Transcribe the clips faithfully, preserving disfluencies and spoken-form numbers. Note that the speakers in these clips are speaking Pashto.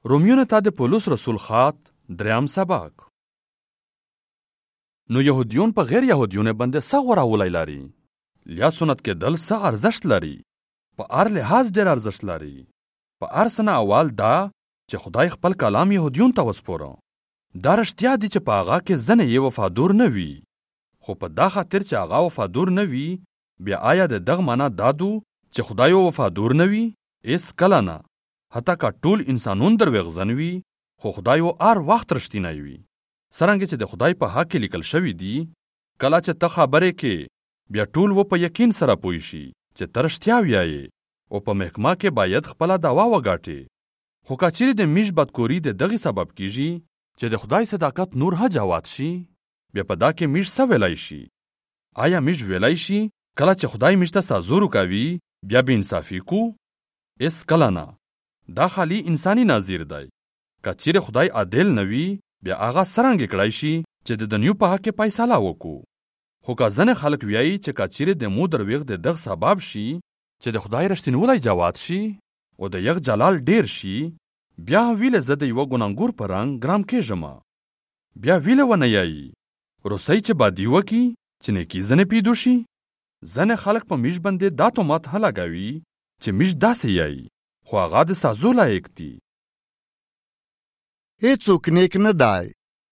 رومیونه ته د پولس رسول خط دریم سبق. نو یهودیون په غیر یهودیونه باندې څه غوراولی لري؟ یا سنت کېدل څه ارزښت لري؟ په هر لحاظ ډېر ارزښت لري. په هر څه نه اول دا چې خدای خپل کلام یهودیون ته وسپوره. دا رښتیا دي چې په هغه کې ځنې یې وفادور نه وي. خو په دا خاطر چې هغه وفادور نه وي، بیا آیا د دغه معنا دا دو چې خدای وفادور نه وي؟ هېڅ کله نه. حتی که ټول انسانون دروغجن وي، خو خدای هر وخت رښتینی وي. څرنګه چې د خدای په حق کې لیکل شوي دي، کله چې ته خبرې کې، بیا ټول و په یقین سره پوه شي چې ته رښتیا وایې، او په محکمه کې باید خپله دعوا وګاټې. خو که چیرې د میش بدکوري د دغې سبب کیږي چې د خدای صداقت نور حجوات شي، بیا په دا کې میش څه ویلی شي؟ آیا میش ویلی شي کله چې خدای میش ته سازور کوي بیا بې انصافي کو؟ هېڅ کله نه. دا خالي انساني نظیر دی. که چیرې خدای عادل نه وي، بیا هغه څرنګه کړی شي چې د دنیو په حق کې فیصله وکړو. خو که ځینې خلک وایي چې که چیرې د مو دروغ د دغه سبب شي چې د خدای رښتینولی جوات شي او د یغ جلال ډیر شي، بیا ویله زه د یوه ګناهګور په رنګ ګرام کېږم. بیا ویله ونه یایي روسۍ چې بدي وکړي چې نیکي ځنې پیدا شي. ځینې خلک په میش باندې دا تهمت لګوي چې میش داسې یایي، خو هغه د سازو لایق دي. هیڅوک نیک نه دی.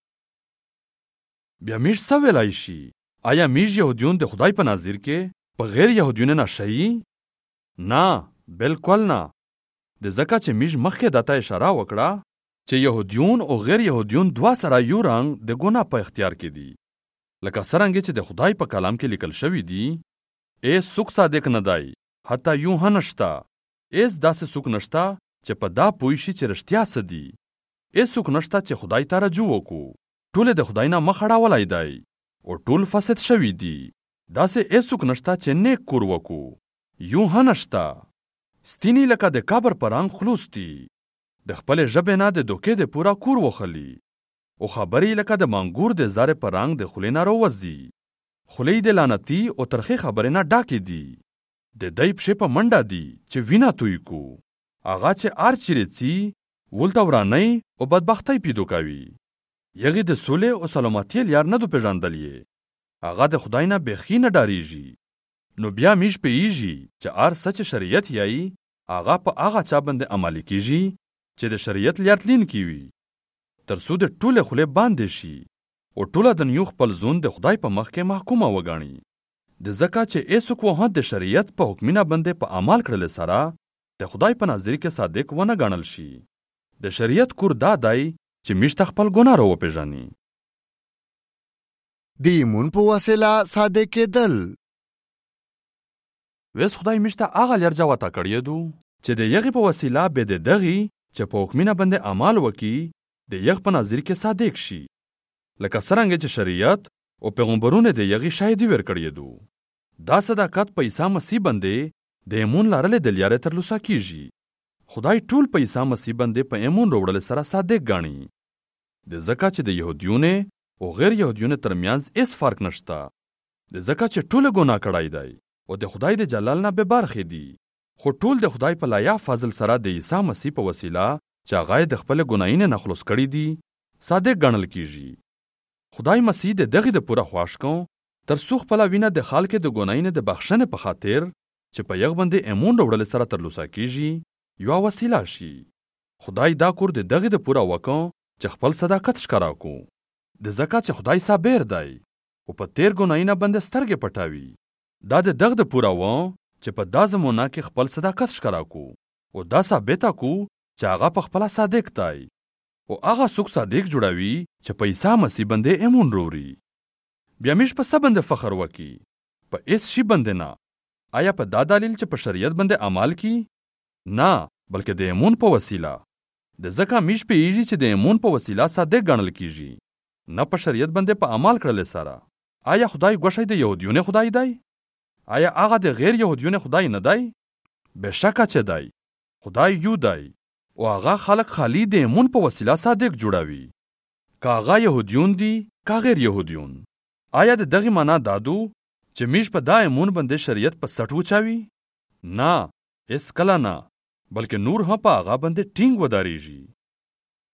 بیا میش څه ویلی شي؟ آیا میش یهودیون د خدای په نظر کې په غیر یهودیونه نه ښیي؟ نه، بلکل نه. د ځکه چې میش مخکې دته اشاره وکړه چې یهودیون او غیر یهودیون دوه سره یو رنګ د ګناه په اختیار کې دي. لکه څرنګه چې د خدای په کلام کې لیکل شوي دي، هېڅ څوک صادق نه دی، حتی یو هم نشته. هېڅ داسې څوک نشته چې په دا پوه شي چې رښتیا څه دي. هېڅ څوک نشته چې خدای ته رجوع وکړو. ټول د خدای نه مخ اړولی دی او ټول فاسد شوي دي. داسې هېڅ څوک نشته چې نیک کور وکړو. یو هم نشته. ستینی لکه د قبر په رنګ خلوص دي. د خپلې ژبې نه د دوکې د پوره کور وخلي، او خبرې لکه د مانګور د زارې په رنګ د خولې نه راوځي. خولې د لعنتي او ترخې خبرې نه ډاکې دي. د دی پښې په منډه دي چې وینه توی کو. هغه چې هر چیرې ځي ولته ورانۍ او بدبختۍ پیدا کوي. یغې د سولې او سلامتۍ لار نه دو پېژندلې. هغه د خدای نه بیخي نه ډارېږي. نو بیا میش پوهېږي چې هر څه چې شریعت یایي، هغه په هغه چا باندې عملي کېږي چې د شریعت لار تلونکی وي، تر څو د ټولې خولې باندې شي او ټوله دنیا خپل ځون د خدای په مخ کې محکومه وګڼي. د ځکه چې هېڅوک وه د شریعت په حکمونه باندې په عمل کړلو سره د خدای په نظر کې صادق ونه ګڼل شي. د شریعت کور دا دی چې میش ته خپل ګناه را وپېژني. د ایمون په وسیله صادق کېدل. ویس خدای میش ته هغه لار جوته کړی دو چې د یغې په وسیله به د دغې چې په حکمونه باندې عمل وکړي د یغ په نظر کې صادق شي. لکه څرنګه چې شریعت او پیغمبرونه د یغې شاهدي ورکړی دو. دا صداقت په عیسی مسیح باندې د ایمون لرلې د لارې ترلاسه کیږي. خدای ټول په عیسی مسیح باندې په ایمون وروړل سره صادق ګڼي. د ځکه چې د یهودیونه او غیر یهودیونه ترمنځ هېڅ فرق نشته. د ځکه چې ټول ګناه کړی دی او د خدای د جلال نه بې برخې دي. خو ټول د خدای په لایق فضل سره د عیسی مسیح په وسیله چې هغه د خپل ګناهونو نه خلاص کړي دي صادق ګڼل کیږي. خدای مسیح د دغې د پوره خواش کو تر څو خپل وینه د خلکو د ګناهونو د بخښنې په خاطر چې په یغ باندې ایمون وروړل سره ترلاسه کیږي یو وسیله شي. خدای دا کور د دغې د پوره وکړ چې خپل صداقت ښکاره کو. د ځکه چې خدای صابر دی او په تیر ګناهونو باندې سترګې پټوي. دا د دغه د پوره و چې په دا زمانه کې خپل صداقت ښکاره کو او دا ثابته کو چې هغه په خپله صادق دی. او هغه څوک صادق جوړوي چې په عیسی مسیح باندې ایمون وروړي. بیا میش په څه باندې فخر وکړي؟ په هېڅ شي باندې نه. آیا په دا دلیل چې په شریعت باندې عمل کړي؟ نه، بلکې د ایمون په وسیله. د ځکه میش پوهېږي چې د ایمون په وسیله صادق ګڼل کیږي، نه په شریعت باندې په عمل کړلو سره. آیا خدای ګوښی د یهودیونو خدای دی؟ آیا هغه د غیر یهودیونو خدای نه دی؟ بېشکه چې دی. خدای یو دی او هغه خلق خالی د ایمون په وسیله صادق جوړوي. که هغه یهودیون دي که غیر یهودیون. آیا د دغې معنا دا دو چې میش په دا ایمون باندې شریعت په سټ وچاوي؟ نه، هېڅ کله نه، بلکې نور هم په هغه باندې ټینګ ودرېږي.